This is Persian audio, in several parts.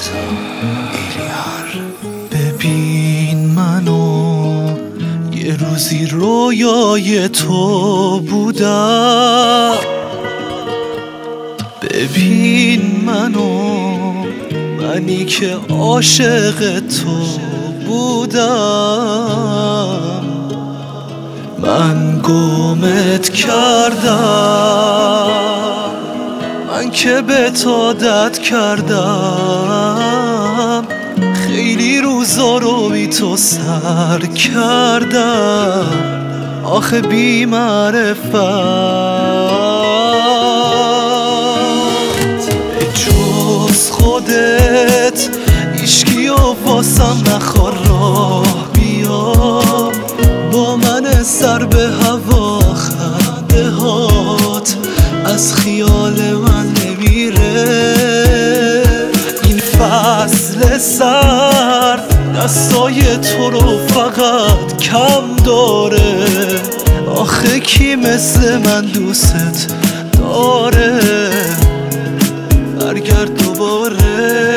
ببین منو یه روزی رویای تو بودم، ببین منی که عاشق تو بودم. من گمت کردم، من که به تو عادت کردم، خیلی روزا رو بی تو سر کردم. آخه بی معرفت به جز خودت هیچکی و واسم نخور، راه بیا با من سر به هوا. خنده هات از خیال من نمیره، این فصل سرد دستای تو رو فقط کم داره. آخه کی مثل من دوست داره؟ برگرد دوباره.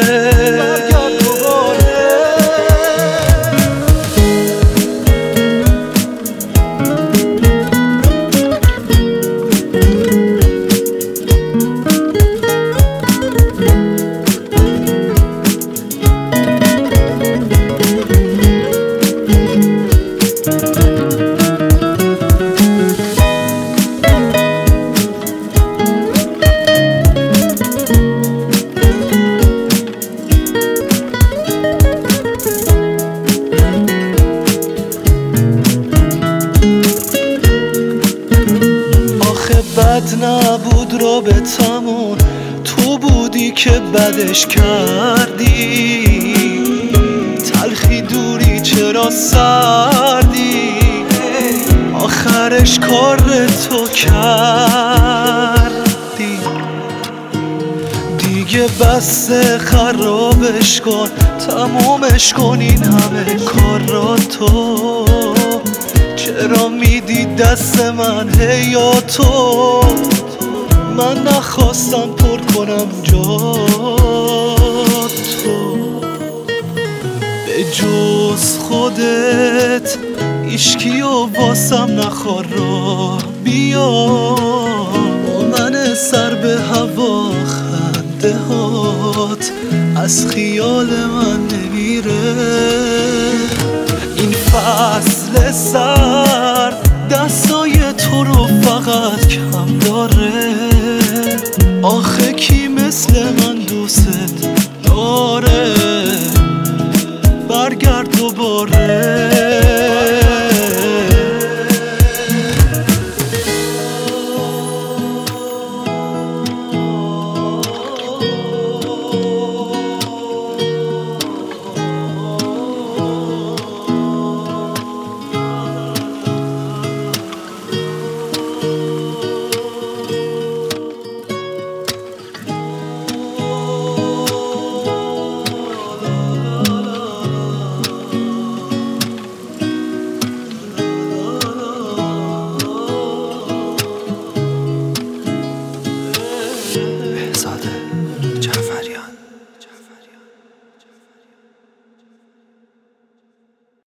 بد نبود رابطمون، تو بودی که بدش کردی. تلخی دوری چرا سردی، آخرش کار تو کردی. دیگه بس خرابش کن، تمومش کن این همه کار را تو. چرا میدی دست من یا تو؟ من نخواستم پر کنم جا تو. به جز خودت هیچکی و واسم نخور، راه بیا با من سر به هوا. خنده هات از خیال من نمیره، این فصل سرد دستای تو رو فقط کم داره. آخه کی